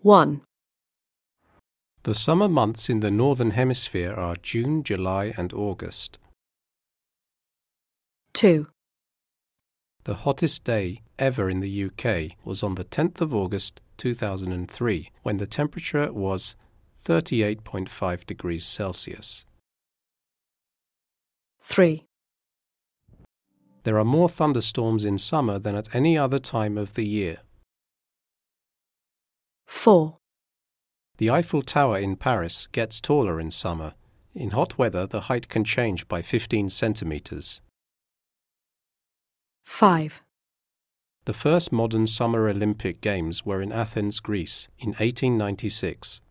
1, The summer months in the Northern Hemisphere are June, July and August. 2, The hottest day ever in the UK was on the 10th of August 2003, when the temperature was 38.5 degrees Celsius. 3, There are more thunderstorms in summer than at any other time of the year. 4, The Eiffel Tower in Paris gets taller in summer. In hot weather, the height can change by 15 centimeters. 5, The first modern Summer Olympic Games were in Athens, Greece, in 1896.